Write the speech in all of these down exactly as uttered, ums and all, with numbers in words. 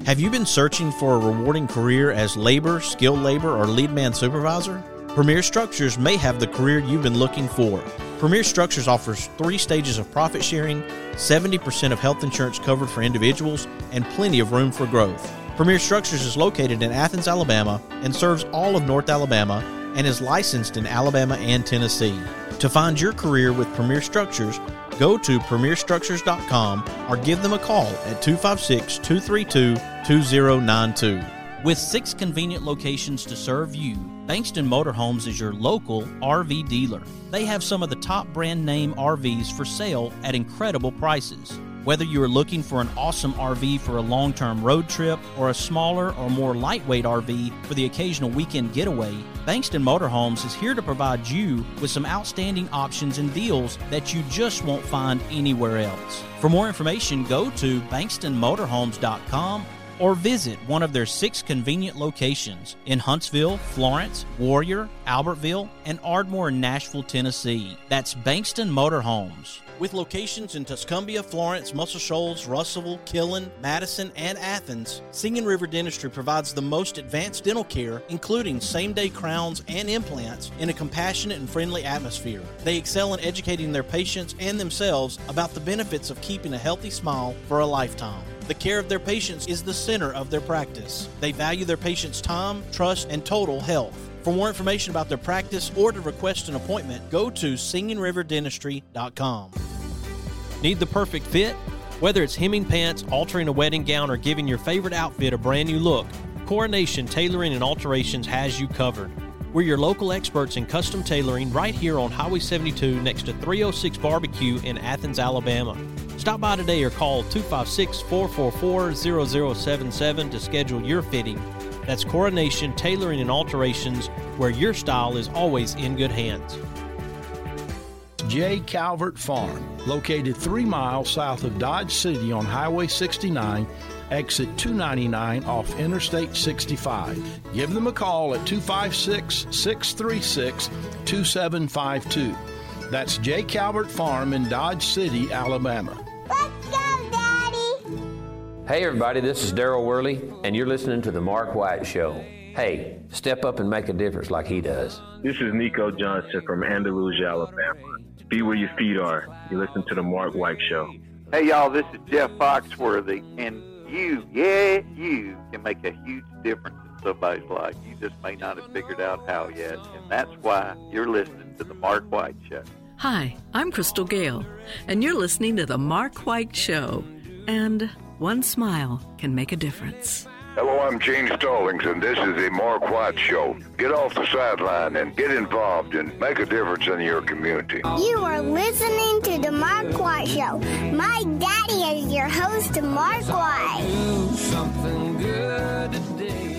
Have you been searching for a rewarding career as labor, skilled labor, or lead man supervisor? Premier Structures may have the career you've been looking for. Premier Structures offers three stages of profit sharing, seventy percent of health insurance covered for individuals, and plenty of room for growth. Premier Structures is located in Athens, Alabama, and serves all of North Alabama, and is licensed in Alabama and Tennessee. To find your career with Premier Structures, go to premier structures dot com or give them a call at two five six, two three two, two zero nine two. With six convenient locations to serve you, Bankston Motorhomes is your local R V dealer. They have some of the top brand name R Vs for sale at incredible prices. Whether you are looking for an awesome R V for a long-term road trip or a smaller or more lightweight R V for the occasional weekend getaway, Bankston Motorhomes is here to provide you with some outstanding options and deals that you just won't find anywhere else. For more information, go to bankston motorhomes dot com or visit one of their six convenient locations in Huntsville, Florence, Warrior, Albertville, and Ardmore in Nashville, Tennessee. That's Bankston Motorhomes. With locations in Tuscumbia, Florence, Muscle Shoals, Russellville, Killen, Madison, and Athens, Singing River Dentistry provides the most advanced dental care, including same-day crowns and implants, in a compassionate and friendly atmosphere. They excel in educating their patients and themselves about the benefits of keeping a healthy smile for a lifetime. The care of their patients is the center of their practice. They value their patients' time, trust, and total health. For more information about their practice or to request an appointment, go to singing river dentistry dot com. Need the perfect fit? Whether it's hemming pants, altering a wedding gown, or giving your favorite outfit a brand new look, Coronation Tailoring and Alterations has you covered. We're your local experts in custom tailoring right here on Highway seventy-two next to three oh six Barbecue in Athens, Alabama. Stop by today or call two five six, four four four, zero zero seven seven to schedule your fitting. That's Coronation Tailoring and Alterations, where your style is always in good hands. J. Calvert Farm, located three miles south of Dodge City on Highway sixty-nine, exit two ninety-nine off Interstate sixty-five. Give them a call at two five six, six three six, two seven five two. That's J. Calvert Farm in Dodge City, Alabama. Let's go, Daddy! Hey everybody, this is Daryl Worley, and you're listening to The Mark White Show. Hey, step up and make a difference like he does. This is Nico Johnson from Andalusia, Alabama. Be where your feet are. You listen to The Mark White Show. Hey y'all, this is Jeff Foxworthy, and you, yeah, you can make a huge difference in somebody's life. You just may not have figured out how yet, and that's why you're listening to The Mark White Show. Hi, I'm Crystal Gale, and you're listening to The Mark White Show. And one smile can make a difference. Hello, I'm Gene Stallings, and this is The Mark White Show. Get off the sideline and get involved and make a difference in your community. You are listening to The Mark White Show. My daddy is your host, Mark White. Something good today.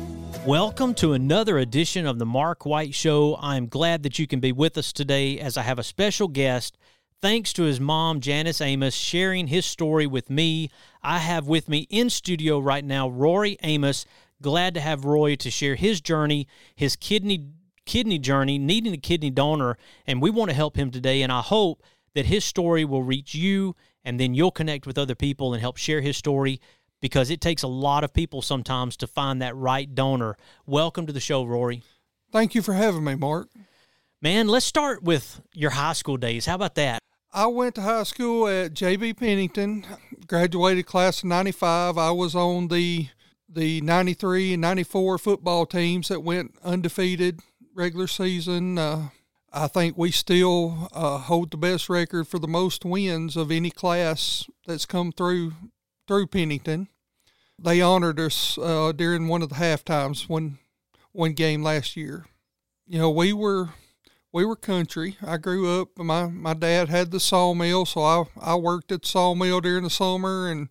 Welcome to another edition of the Mark White Show. I'm glad that you can be with us today as I have a special guest. Thanks to his mom, Janice Amos, sharing his story with me. I have with me in studio right now Rory Amos. Glad to have Roy to share his journey, his kidney kidney journey, needing a kidney donor, and we want to help him today, and I hope that his story will reach you, and then you'll connect with other people and help share his story, because it takes a lot of people sometimes to find that right donor. Welcome to the show, Rory. Thank you for having me, Mark. Man, let's start with your high school days. How about that? I went to high school at J B Pennington, graduated class of ninety-five. I was on the the ninety-three and ninety-four football teams that went undefeated regular season. Uh, I think we still uh, hold the best record for the most wins of any class that's come through through Pennington. They honored us uh, during one of the half times one one game last year. You know, we were we were country. I grew up. My my dad had the sawmill, so I I worked at the sawmill during the summer and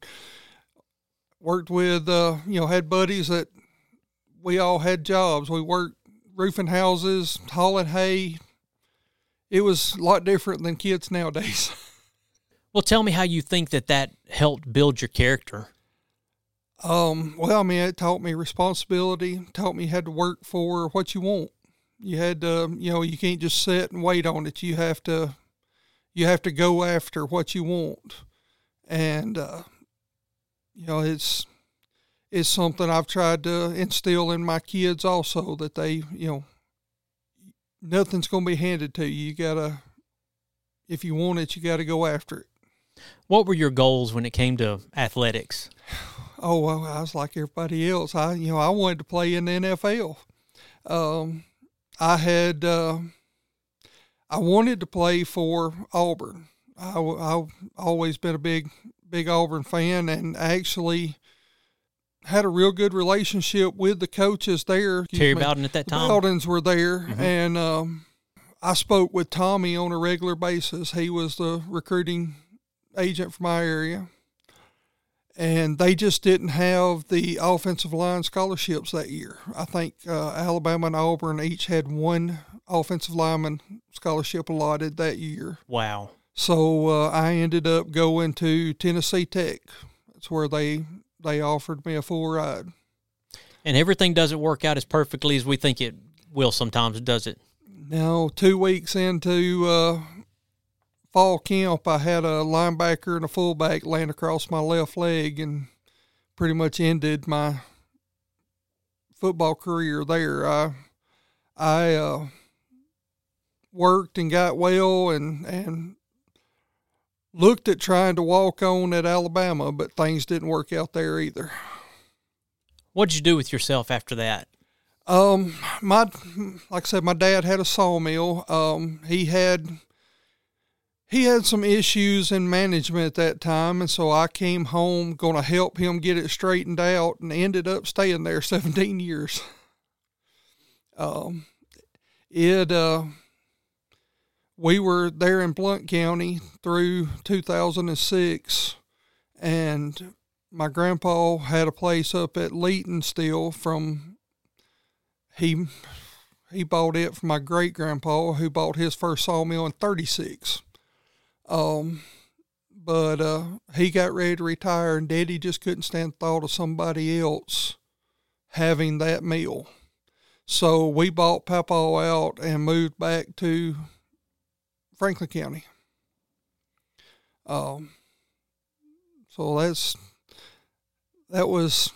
worked with uh, you know had buddies that we all had jobs. We worked roofing houses, hauling hay. It was a lot different than kids nowadays. Well, tell me how you think that that helped build your character. Um, well, I mean, it taught me responsibility, taught me you had to work for what you want. You had to, you know, you can't just sit and wait on it. You have to, you have to go after what you want. And, uh, you know, it's, is something I've tried to instill in my kids also, that they, you know, nothing's going to be handed to you. You got to, if you want it, you got to go after it. What were your goals when it came to athletics? Oh, well, I was like everybody else. I, you know, I wanted to play in the N F L. Um, I had, uh, I wanted to play for Auburn. I, I've always been a big, big Auburn fan, and actually had a real good relationship with the coaches there. Terry Bowden at that time? The Bowdens were there, Mm-hmm. and um, I spoke with Tommy on a regular basis. He was the recruiting agent for my area, and they just didn't have the offensive line scholarships that year. I think uh, Alabama and Auburn each had one offensive lineman scholarship allotted that year. Wow. So uh, I ended up going to Tennessee Tech. That's where they they offered me a full ride. And everything doesn't work out as perfectly as we think it will sometimes, does it? Now, two weeks into uh, fall camp, I had a linebacker and a fullback land across my left leg and pretty much ended my football career there. I, I uh, worked and got well and, and looked at trying to walk on at Alabama, but things didn't work out there either. What did you do with yourself after that? Um, my, like I said, my dad had a sawmill. Um, he had, he had some issues in management at that time. And so I came home going to help him get it straightened out, and ended up staying there seventeen years. Um, it, uh, we were there in Blount County through two thousand six, and my grandpa had a place up at Leeton still from, he he bought it from my great-grandpa, who bought his first sawmill in thirty-six. Um, but uh, he got ready to retire, and Daddy just couldn't stand the thought of somebody else having that mill. So we bought Papaw out and moved back to Franklin County. Um, so that's, that was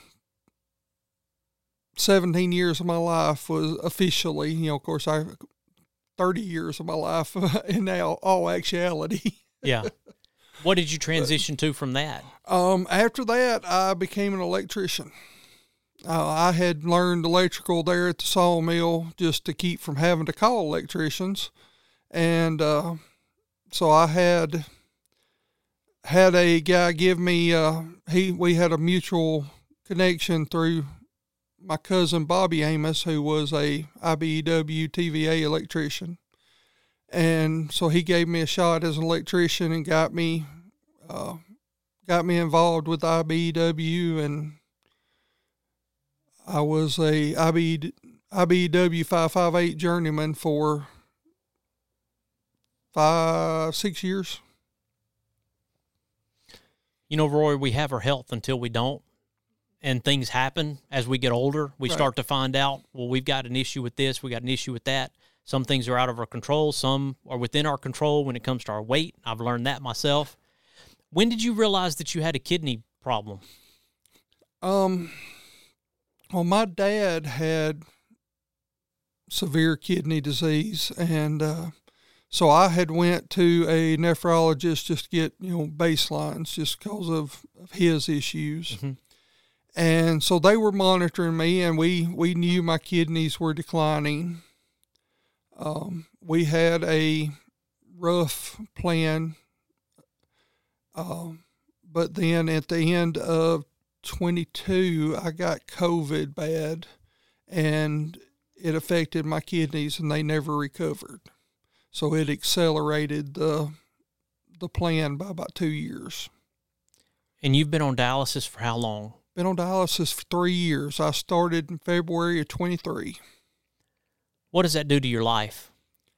seventeen years of my life was officially, you know, of course I, thirty years of my life in all, all actuality. Yeah. What did you transition but, to from that? Um, after that, I became an electrician. Uh, I had learned electrical there at the sawmill just to keep from having to call electricians. And uh, so I had had a guy give me, uh, he we had a mutual connection through my cousin Bobby Amos, who was a I B E W T V A electrician. And so he gave me a shot as an electrician and got me uh, got me involved with I B E W, and I was a I B E W five five eight journeyman for five, six years. You know, Roy, we have our health until we don't, and things happen as we get older. We right. start to find out, well, we've got an issue with this, we got an issue with that. Some things are out of our control. Some are within our control when it comes to our weight. I've learned that myself. When did you realize that you had a kidney problem? Um, well, my dad had severe kidney disease, and uh, so I had went to a nephrologist just to get, you know, baselines just because of, of his issues. Mm-hmm. And so they were monitoring me, and we, we knew my kidneys were declining. Um, we had a rough plan, um, but then at the end of twenty-two, I got COVID bad, and it affected my kidneys, and they never recovered. So it accelerated the the plan by about two years. And you've been on dialysis for how long? Been on dialysis for three years. I started in February of twenty-three. What does that do to your life?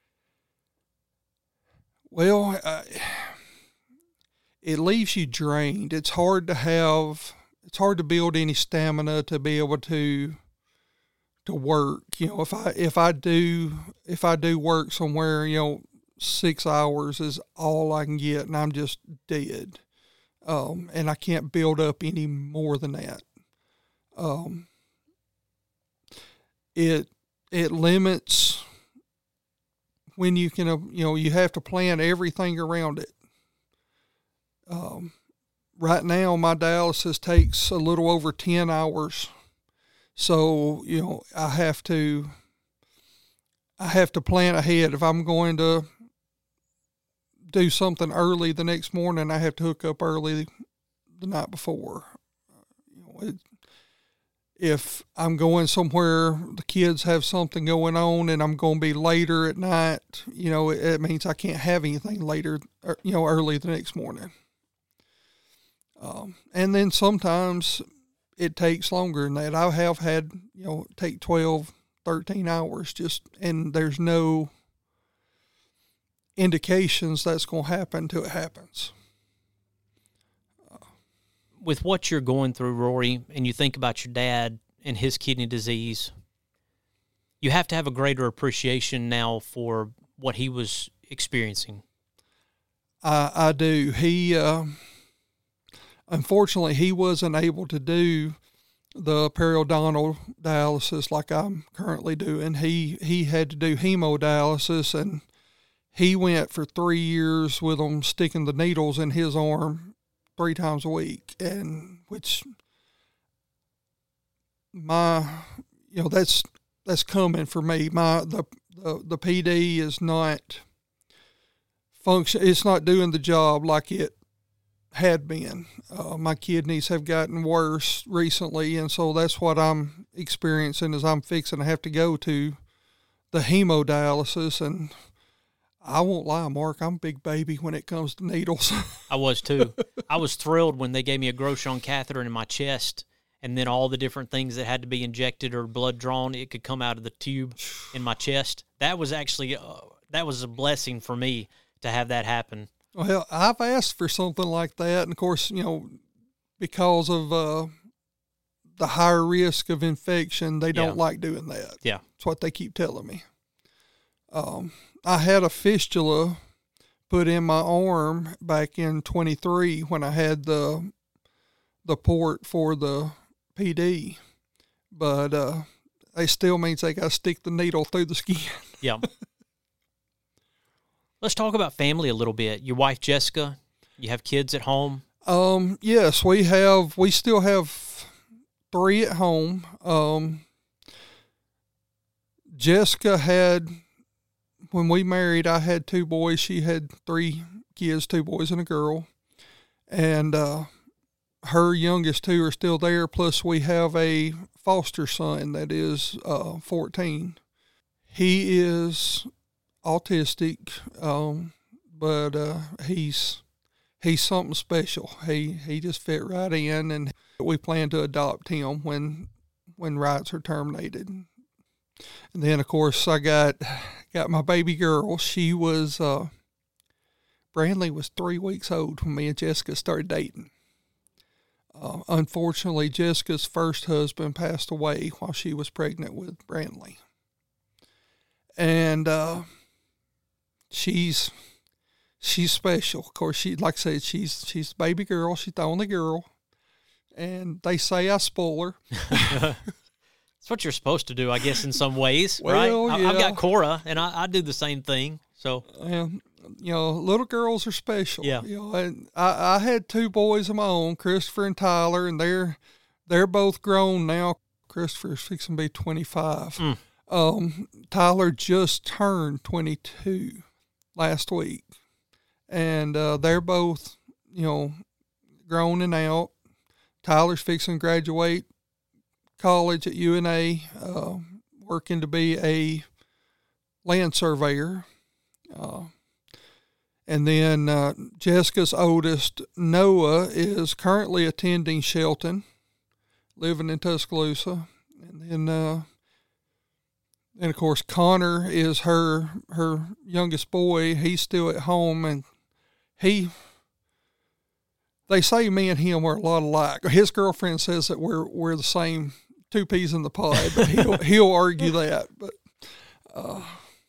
Well, uh, it leaves you drained. It's hard to have, it's hard to build any stamina to be able to, to work. You know, if I, if I do, if I do work somewhere, you know, six hours is all I can get, and I'm just dead. Um, and I can't build up any more than that. Um, it it limits when you can, uh, you know, you have to plan everything around it. Um, right now, my dialysis takes a little over ten hours. So, you know, I have to, I have to plan ahead. If I'm going to do something early the next morning, I have to hook up early the night before. You know, it, if I'm going somewhere, the kids have something going on and I'm going to be later at night, you know, it, it means I can't have anything later, or, you know, early the next morning. Um, and then sometimes it takes longer than that. I have had, you know, take twelve, thirteen hours just, and there's no indications that's going to happen until it happens. With what you're going through, Rory, and you think about your dad and his kidney disease, you have to have a greater appreciation now for what he was experiencing. I, I do. He, uh, unfortunately, he wasn't able to do the periodontal dialysis like I'm currently doing. He, he had to do hemodialysis, and he went for three years with them sticking the needles in his arm three times a week, and which my, you know, that's, that's coming for me. My, the, the, the P D is not function. It's not doing the job like it had been. Uh, my kidneys have gotten worse recently. And so that's what I'm experiencing is I'm fixing to have to go to the hemodialysis. And I won't lie, Mark, I'm a big baby when it comes to needles. I was too. I was thrilled when they gave me a Groshon catheter in my chest, and then all the different things that had to be injected or blood drawn, it could come out of the tube in my chest. That was actually, uh, that was a blessing for me to have that happen. Well, I've asked for something like that. And of course, you know, because of uh, the higher risk of infection, they don't Yeah. like doing that. Yeah. That's what they keep telling me. Um, I had a fistula put in my arm back in twenty-three when I had the the port for the P D, but uh, it still means they got to stick the needle through the skin. Yeah. Let's talk about family a little bit. Your wife, Jessica, you have kids at home? Um, yes, we have, we still have three at home. Um, Jessica had, when we married, I had two boys. She had three kids, two boys and a girl. And, uh, her youngest two are still there. Plus we have a foster son that is, uh, fourteen. He is autistic, um, but, uh, he's, he's something special. He, he just fit right in, and we plan to adopt him when, when rights are terminated. And then of course I got, got my baby girl. She was, uh, Brandley was three weeks old when me and Jessica started dating. Uh, unfortunately, Jessica's first husband passed away while she was pregnant with Brandley. And, uh, she's, she's special. Of course, she, like I said, she's, she's the baby girl. She's the only girl. And they say I spoil her. That's what you're supposed to do, I guess, in some ways, Well, right? yeah. I, I've got Cora, and I, I do the same thing. So, And, you know, little girls are special. Yeah. You know, and I, I had two boys of my own, Christopher and Tyler, and they're, they're both grown now. Christopher's fixing to be twenty-five. Mm. Um, Tyler just turned twenty-two last week, and, uh, they're both, you know, grown and out. Tyler's fixing to graduate college at U N A, uh, working to be a land surveyor. Uh, and then uh, Jessica's oldest, Noah, is currently attending Shelton, living in Tuscaloosa. And then, uh, and of course, Connor is her her youngest boy. He's still at home, and he. They say me and him are a lot alike. His girlfriend says that we're we're the same two peas in the pod, but he'll he'll argue that. But uh,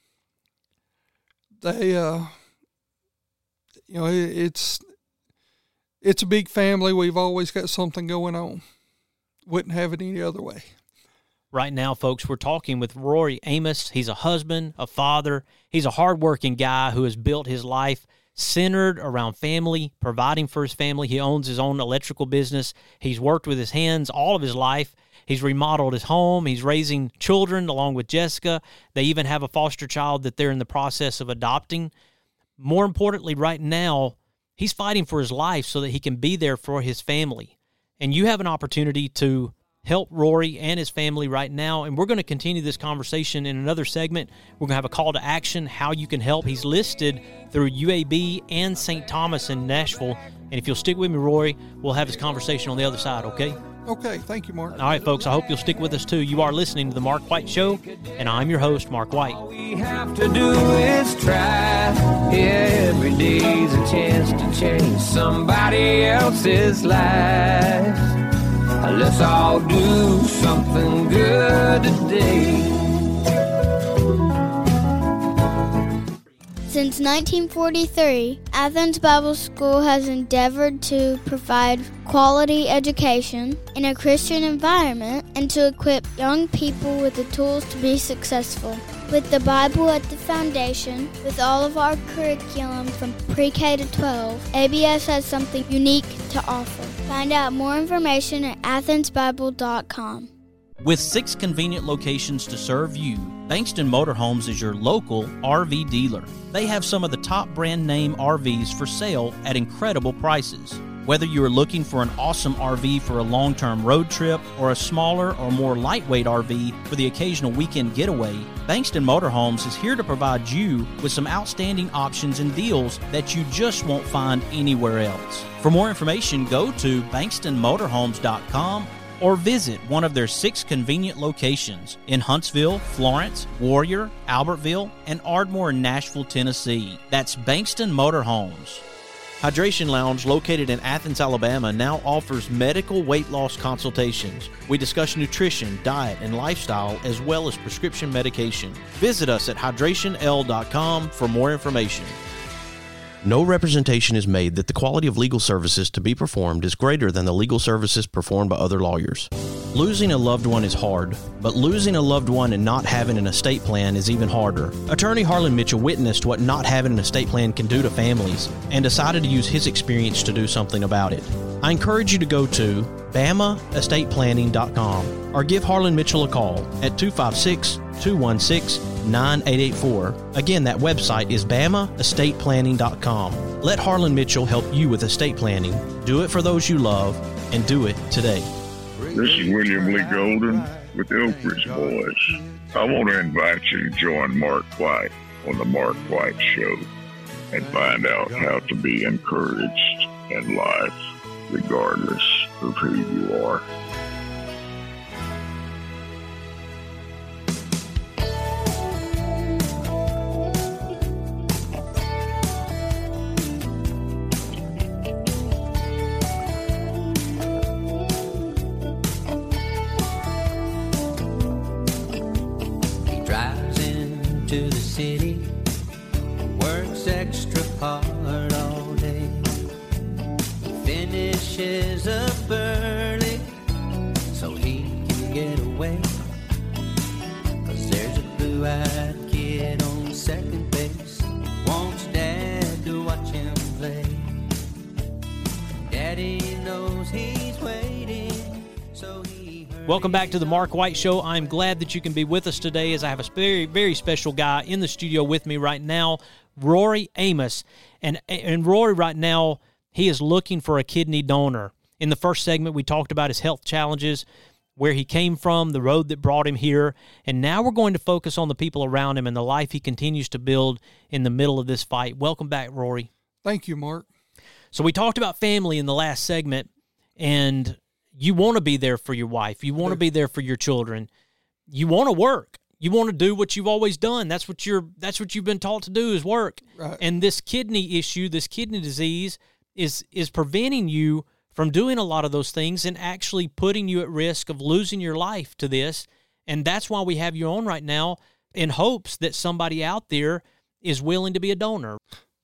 they, uh, you know, it, it's it's a big family. We've always got something going on. wouldn't have it any other way. Right now, folks, we're talking with Rory Amos. He's a husband, a father. He's a hardworking guy who has built his life centered around family, providing for his family. He owns his own electrical business. He's worked with his hands all of his life. He's remodeled his home. He's raising children along with Jessica. They even have a foster child that they're in the process of adopting. More importantly, right now, he's fighting for his life so that he can be there for his family. And you have an opportunity to help Rory and his family right now, and we're going to continue this conversation in another segment. We're going to have a call to action, how you can help. He's listed through U A B and Saint Thomas in Nashville, and if you'll stick with me, Rory, we'll have this conversation on the other side, okay? Okay, thank you, Mark. All right, folks, I hope you'll stick with us, too. You are listening to The Mark White Show, and I'm your host, Mark White. All we have to do is try. Every day's a chance to change somebody else's life. Let's all do something good today. Since nineteen forty-three, Athens Bible School has endeavored to provide quality education in a Christian environment and to equip young people with the tools to be successful. With the Bible at the foundation, with all of our curriculum from pre-K to twelve, A B S has something unique to offer. Find out more information at athens bible dot com. With six convenient locations to serve you, Bankston Motorhomes is your local R V dealer. They have some of the top brand name R Vs for sale at incredible prices. Whether you are looking for an awesome R V for a long-term road trip or a smaller or more lightweight R V for the occasional weekend getaway, Bankston Motorhomes is here to provide you with some outstanding options and deals that you just won't find anywhere else. For more information, go to bankston motorhomes dot com or visit one of their six convenient locations in Huntsville, Florence, Warrior, Albertville, and Ardmore in Nashville, Tennessee. That's Bankston Motorhomes. Hydration Lounge, located in Athens, Alabama, now offers medical weight loss consultations. We discuss nutrition, diet, and lifestyle, as well as prescription medication. Visit us at hydration l dot com for more information. No representation is made that the quality of legal services to be performed is greater than the legal services performed by other lawyers. Losing a loved one is hard, but losing a loved one and not having an estate plan is even harder. Attorney Harlan Mitchell witnessed what not having an estate plan can do to families and decided to use his experience to do something about it. I encourage you to go to bama estate planning dot com or give Harlan Mitchell a call at two five six, two one six, nine eight eight four. Again, that website is bama estate planning dot com. Let Harlan Mitchell help you with estate planning. Do it for those you love, and do it today. This is William Lee Golden with the Oak Ridge Boys. I want to invite you to join Mark White on the Mark White Show and find out how to be encouraged in life, regardless of who you are. To the city, works extra hard all day, finishes up early so he can get away, 'cause there's a blue-eyed kid on second base, wants dad to watch him play, daddy knows he's waiting, so he Welcome back to the Mark White Show. I'm glad that you can be with us today, as I have a very, very special guy in the studio with me right now, Rory Amos. And, and Rory right now, he is looking for a kidney donor. In the first segment, we talked about his health challenges, where he came from, the road that brought him here, and now we're going to focus on the people around him and the life he continues to build in the middle of this fight. Welcome back, Rory. Thank you, Mark. So we talked about family in the last segment, and you want to be there for your wife. You want to be there for your children. You want to work. You want to do what you've always done. That's what you're. That's what you've been taught to do, is work. Right. And this kidney issue, this kidney disease, is is preventing you from doing a lot of those things and actually putting you at risk of losing your life to this. And that's why we have you on right now, in hopes that somebody out there is willing to be a donor.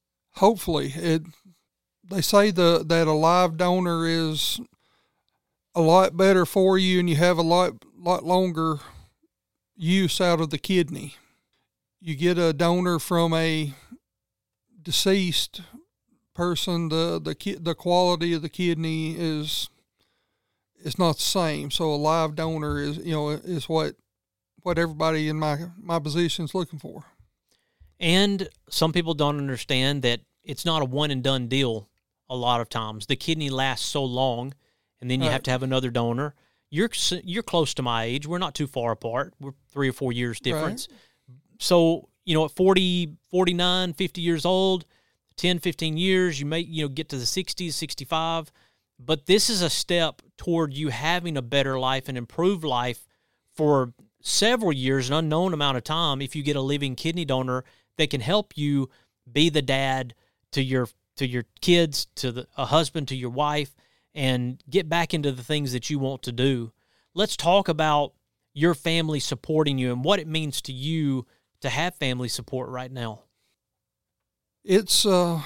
Hopefully, it. They say the that a live donor is a lot better for you, and you have a lot lot longer use out of the kidney. You get a donor from a deceased person, the the ki- the quality of the kidney is is not the same. So a live donor is you know is what what everybody in my my position is looking for. And some people don't understand that it's not a one and done deal. A lot of times the kidney lasts so long, and then you Right. have to have another donor. You're you're close to my age. We're not too far apart. We're three or four years difference. Right. So, you know, at forty, forty-nine, fifty years old, ten, fifteen years, you may, you know, get to the sixties, sixty-five. But this is a step toward you having a better life and improved life for several years, an unknown amount of time, if you get a living kidney donor that can help you be the dad to your to your kids, to the, a husband, to your wife, and get back into the things that you want to do. Let's talk about your family supporting you and what it means to you to have family support right now. It's, uh,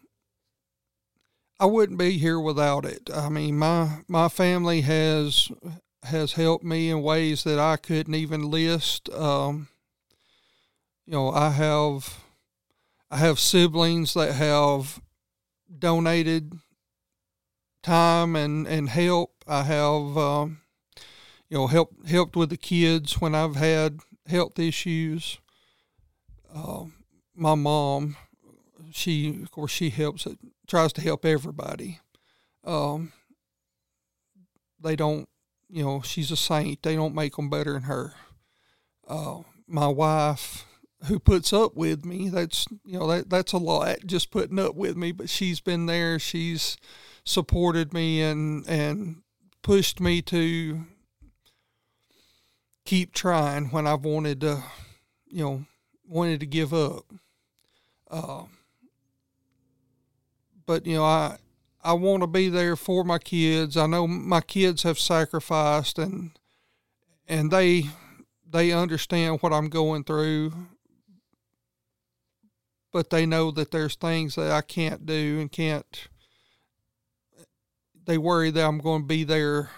I wouldn't be here without it. I mean, my, my family has, has helped me in ways that I couldn't even list. Um, you know, I have, I have siblings that have donated time and, and help. I have, um, you know, helped, helped with the kids when I've had health issues. Uh, my mom, she, of course, she helps, it tries to help everybody. Um, they don't, you know, she's a saint. They don't make them better than her. Uh, my wife, who puts up with me, that's, you know, that that's a lot, just putting up with me, but she's been there. She's supported me and, and pushed me to keep trying when I've wanted to, you know, wanted to give up. Uh, but, you know, I, I want to be there for my kids. I know my kids have sacrificed and, and they, they understand what I'm going through, but they know that there's things that I can't do and can't, they worry that I'm going to be there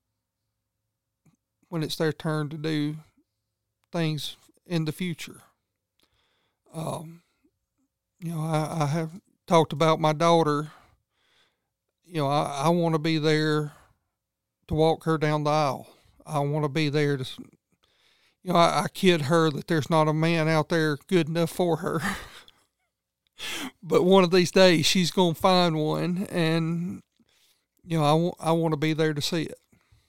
when it's their turn to do things in the future. Um, you know, I, I have talked about my daughter. You know, I, I want to be there to walk her down the aisle. I want to be there to, you know, I, I kid her that there's not a man out there good enough for her. But one of these days she's going to find one, and, you know, I, w- I want to be there to see it.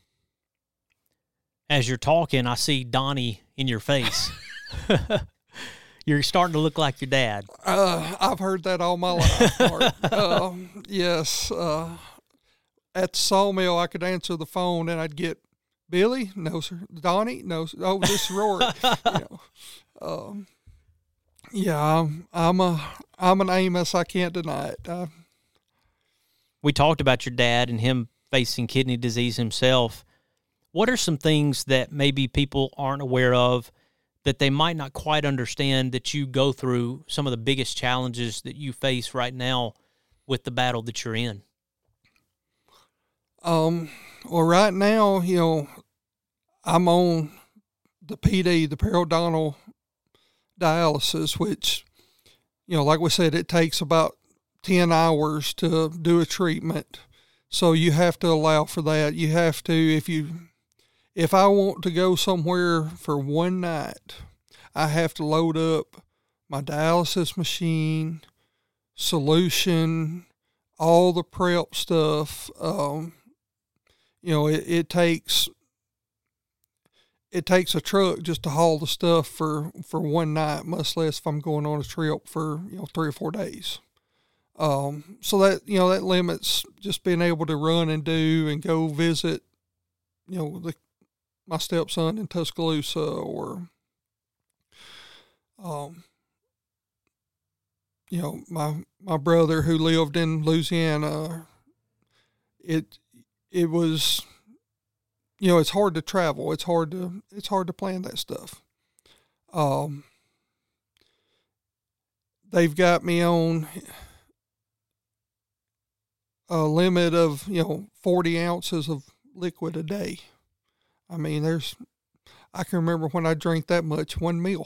As you're talking, I see Donnie in your face. You're starting to look like your dad. Uh, I've heard that all my life, Mark. uh, yes. Uh, at the sawmill, I could answer the phone, and I'd get, Billy? No, sir. Donnie? No, sir. Oh, this is Rory. you know, um, yeah, I'm, I'm, a, I'm an Amos. I can't deny it. Uh, we talked about your dad and him facing kidney disease himself. What are some things that maybe people aren't aware of that they might not quite understand that you go through, some of the biggest challenges that you face right now with the battle that you're in? Um, well, right now, you know, I'm on the P D, the periodontal dialysis, which, you know, like we said, it takes about ten hours to do a treatment. So you have to allow for that. You have to, if you, if I want to go somewhere for one night, I have to load up my dialysis machine, solution, all the prep stuff. Um, you know, it, it takes, it takes a truck just to haul the stuff for, for one night, much less if I'm going on a trip for, you know, three or four days. Um, so that, you know, that limits just being able to run and do and go visit, you know, the, my stepson in Tuscaloosa, or, um, you know, my, my brother who lived in Louisiana. It, it was, you know, it's hard to travel. It's hard to, it's hard to plan that stuff. Um, they've got me on a limit of, you know, forty ounces of liquid a day. I mean, there's, I can remember when I drank that much one meal.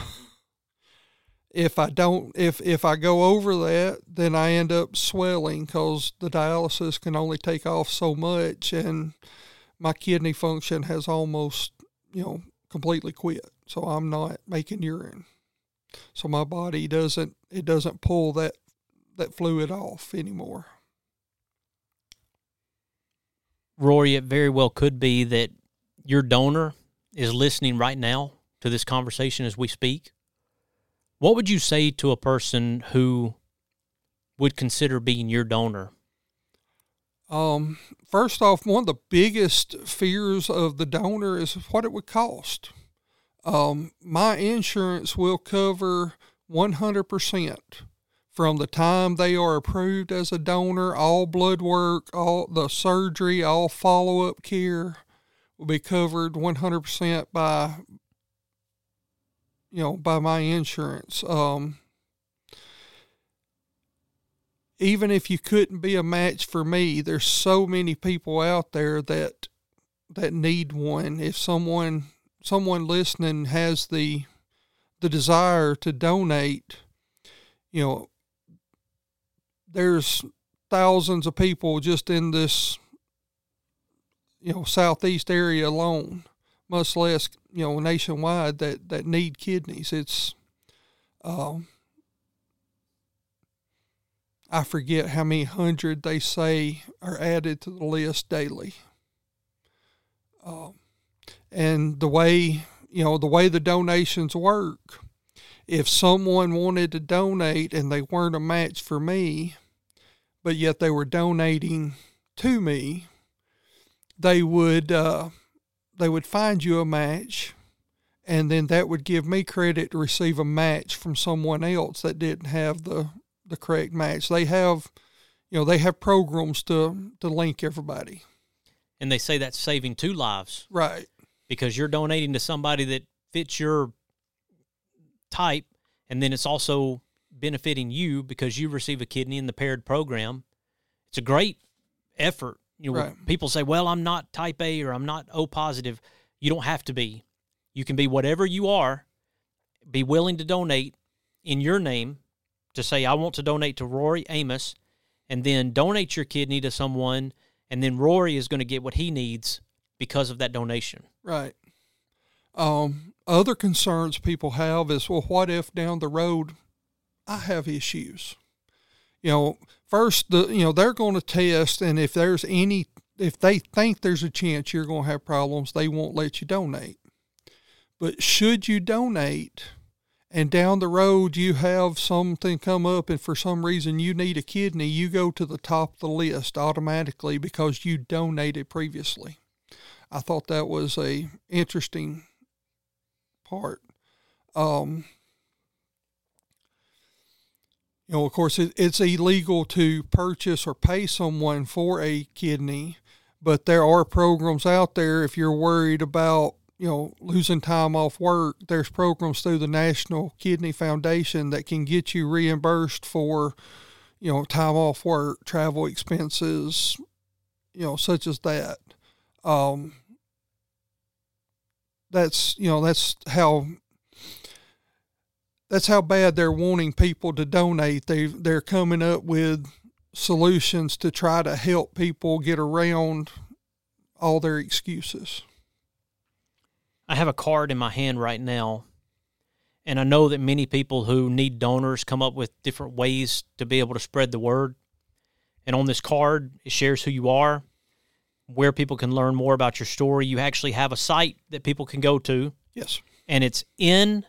If I don't, if, if I go over that, then I end up swelling because the dialysis can only take off so much, and my kidney function has almost, you know, completely quit. So I'm not making urine. So my body doesn't, it doesn't pull that, that fluid off anymore. Rory, it very well could be that your donor is listening right now to this conversation as we speak. What would you say to a person who would consider being your donor? Um, first off, one of the biggest fears of the donor is what it would cost. Um, my insurance will cover one hundred percent from the time they are approved as a donor. All blood work, all the surgery, all follow-up care will be covered one hundred percent by, you know, by my insurance. Um, even if you couldn't be a match for me, there's so many people out there that, that need one. If someone, someone listening has the, the desire to donate, you know, there's thousands of people just in this, you know, southeast area alone, much less, you know, nationwide, that, that need kidneys. It's, um, I forget how many hundred they say are added to the list daily. Um, and the way, you know, the way the donations work, if someone wanted to donate and they weren't a match for me, but yet they were donating to me, they would, uh, they would find you a match, and then that would give me credit to receive a match from someone else that didn't have the, the correct match. They have, you know, they have programs to, to link everybody. And they say that's saving two lives. Right. Because you're donating to somebody that fits your type, and then it's also benefiting you because you receive a kidney in the paired program. It's a great effort. You know, right. People say, well, I'm not type A or I'm not O positive. You don't have to be. You can be whatever you are, be willing to donate in your name, to say, I want to donate to Rory Amos, and then donate your kidney to someone, and then Rory is going to get what he needs because of that donation. Right. Um, other concerns people have is, well, what if down the road I have issues? You know, first, the you know, they're going to test, and if there's any, if they think there's a chance you're going to have problems, they won't let you donate. But should you donate, and down the road you have something come up and for some reason you need a kidney, you go to the top of the list automatically because you donated previously. I thought that was a interesting part. Um, you know, of course, it, it's illegal to purchase or pay someone for a kidney, but there are programs out there if you're worried about, you know, losing time off work. There's programs through the National Kidney Foundation that can get you reimbursed for, you know, time off work, travel expenses, you know, such as that. Um, that's, you know, that's how, that's how bad they're wanting people to donate. They, they're coming up with solutions to try to help people get around all their excuses. I have a card in my hand right now, and I know that many people who need donors come up with different ways to be able to spread the word. And on this card, it shares who you are, where people can learn more about your story. You actually have a site that people can go to. Yes. And it's nkr.org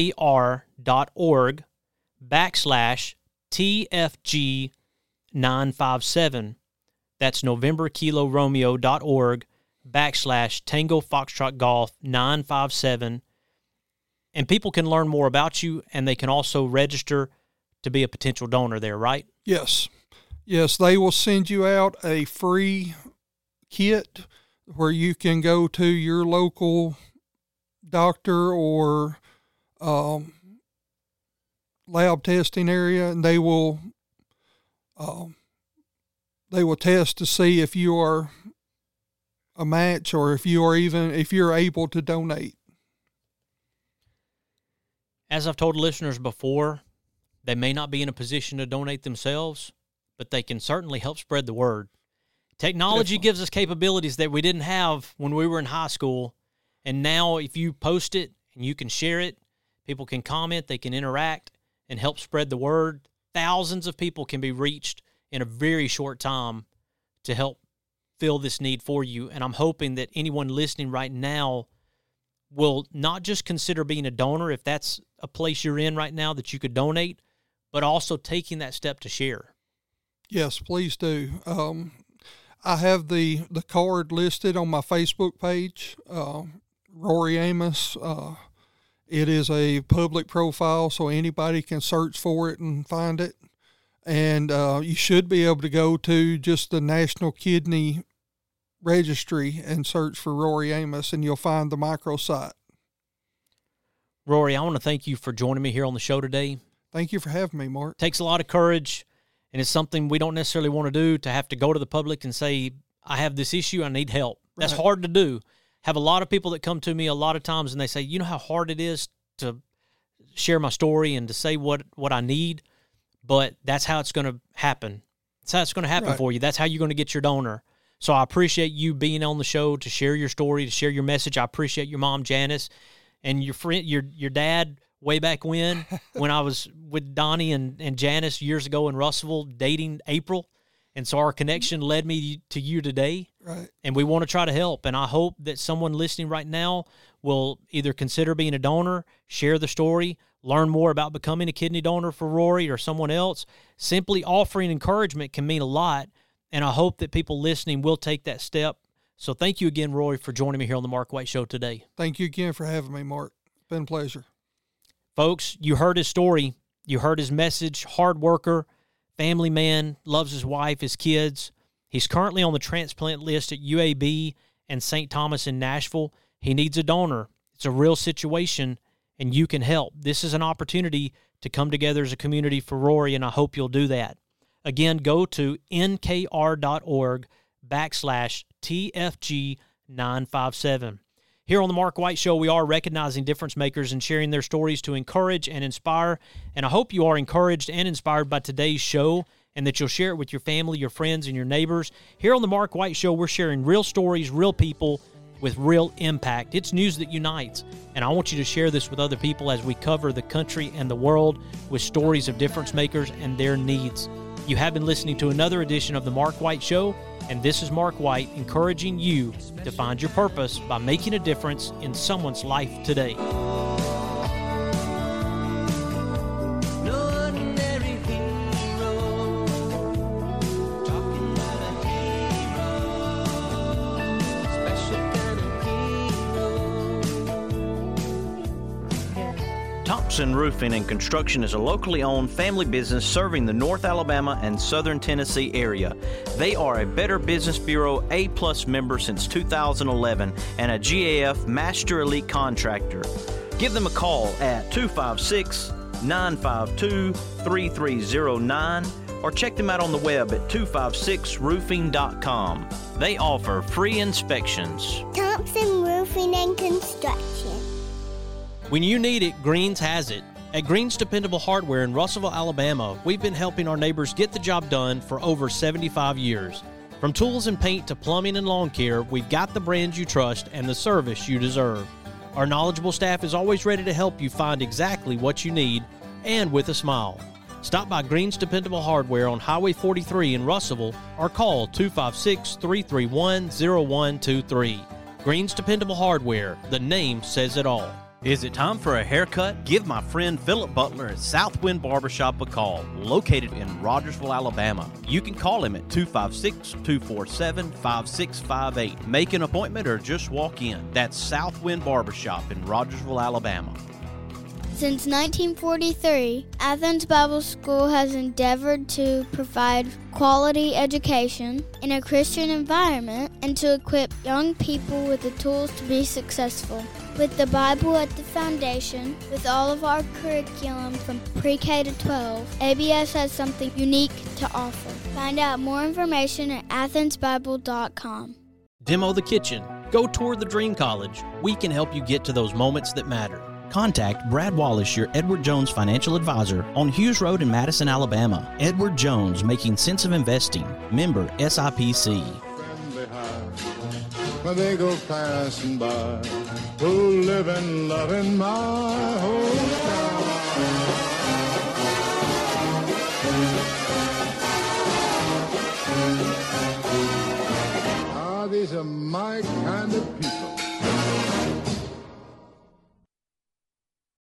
backslash TFG nine five seven. That's November Kilo Romeo dot org backslash Tango Foxtrot Golf nine five seven. And people can learn more about you, and they can also register to be a potential donor there, right? Yes. Yes, they will send you out a free kit where you can go to your local doctor or um, lab testing area, and they will um, they will test to see if you are a match, or if you are even if you're able to donate. As I've told listeners before, they may not be in a position to donate themselves, but they can certainly help spread the word. Technology Definitely. gives us capabilities that we didn't have when we were in high school, and now if you post it and you can share it, people can comment, they can interact, and help spread the word. Thousands of people can be reached in a very short time to help fill this need for you. And I'm hoping that anyone listening right now will not just consider being a donor, if that's a place you're in right now that you could donate, but also taking that step to share. Yes, please do. Um, I have the, the card listed on my Facebook page, uh, Rory Amos. Uh, it is a public profile, so anybody can search for it and find it. And uh, you should be able to go to just the National Kidney Registry and search for Rory Amos, and you'll find the microsite. Rory, I want to thank you for joining me here on the show today. Thank you for having me, Mark. It takes a lot of courage, and it's something we don't necessarily want to do, to have to go to the public and say, I have this issue, I need help. That's Right. hard to do. Have a lot of people that come to me a lot of times, and they say, you know how hard it is to share my story and to say what, what I need, but that's how it's going to happen. That's how it's going to happen Right. for you. That's how you're going to get your donor. So I appreciate you being on the show to share your story, to share your message. I appreciate your mom, Janice, and your friend, your your dad, way back when, when I was with Donnie and, and Janice years ago in Russellville dating April. And so our connection led me to you today. Right. And we want to try to help. And I hope that someone listening right now will either consider being a donor, share the story, learn more about becoming a kidney donor for Rory or someone else. Simply offering encouragement can mean a lot. And I hope that people listening will take that step. So thank you again, Rory, for joining me here on the Mark White Show today. Thank you again for having me, Mark. It's been a pleasure. Folks, you heard his story. You heard his message. Hard worker, family man, loves his wife, his kids. He's currently on the transplant list at U A B and Saint Thomas in Nashville. He needs a donor. It's a real situation, and you can help. This is an opportunity to come together as a community for Rory, and I hope you'll do that. Again, go to nkr.org backslash TFG nine five seven. Here on the Mark White Show, we are recognizing difference makers and sharing their stories to encourage and inspire. And I hope you are encouraged and inspired by today's show, and that you'll share it with your family, your friends, and your neighbors. Here on the Mark White Show, we're sharing real stories, real people with real impact. It's news that unites. And I want you to share this with other people as we cover the country and the world with stories of difference makers and their needs. You have been listening to another edition of the Mark White Show, and this is Mark White encouraging you to find your purpose by making a difference in someone's life today. Thompson Roofing and Construction is a locally owned family business serving the North Alabama and Southern Tennessee area. They are a Better Business Bureau A-plus member since two thousand eleven and a G A F Master Elite Contractor. Give them a call at two five six, nine five two, three three zero nine or check them out on the web at two five six roofing dot com. They offer free inspections. Thompson Roofing and Construction. When you need it, Greens has it. At Greens Dependable Hardware in Russellville, Alabama, we've been helping our neighbors get the job done for over seventy-five years. From tools and paint to plumbing and lawn care, we've got the brands you trust and the service you deserve. Our knowledgeable staff is always ready to help you find exactly what you need, and with a smile. Stop by Greens Dependable Hardware on Highway forty-three in Russellville or call two five six, three three one, zero one two three. Greens Dependable Hardware, the name says it all. Is it time for a haircut? Give my friend Philip Butler at Southwind Barbershop a call, located in Rogersville, Alabama. You can call him at two five six, two four seven, five six five eight. Make an appointment or just walk in. That's Southwind Barbershop in Rogersville, Alabama. Since nineteen forty-three, Athens Bible School has endeavored to provide quality education in a Christian environment and to equip young people with the tools to be successful. With the Bible at the foundation, with all of our curriculum from pre-K to twelve, A B S has something unique to offer. Find out more information at athens bible dot com. demo the kitchen, go tour the Dream College. We can help you get to those moments that matter. Contact Brad Wallace, your Edward Jones financial advisor, on Hughes Road in Madison, Alabama. Edward Jones, making sense of investing. Member S I P C. When they go passing by, who live and love in my hometown. Ah, these are my kind of people.